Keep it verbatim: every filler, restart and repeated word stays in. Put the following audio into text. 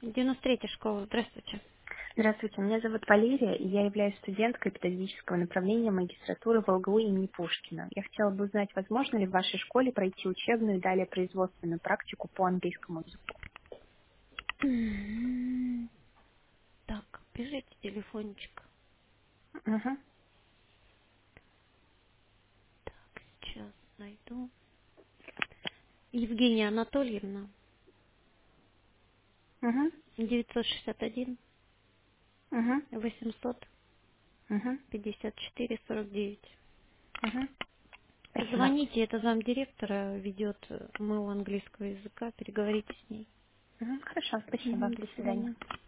девяносто третья школа. Здравствуйте. Здравствуйте, меня зовут Валерия, и я являюсь студенткой педагогического направления магистратуры в ЛГУ имени Пушкина. Я хотела бы узнать, возможно ли в вашей школе пройти учебную и далее производственную практику по английскому языку. М, Так, пишите телефончик. Угу, Так, сейчас найду. Евгения Анатольевна, угу, девятьсот шестьдесят один угу, восемьсот угу, пятьдесят четыре сорок девять. угу. Спасибо. Позвоните, это замдиректора ведет МЭУ английского языка, переговорите с ней. Мгм, хорошо, спасибо. Мгм, До до свидания. свидания.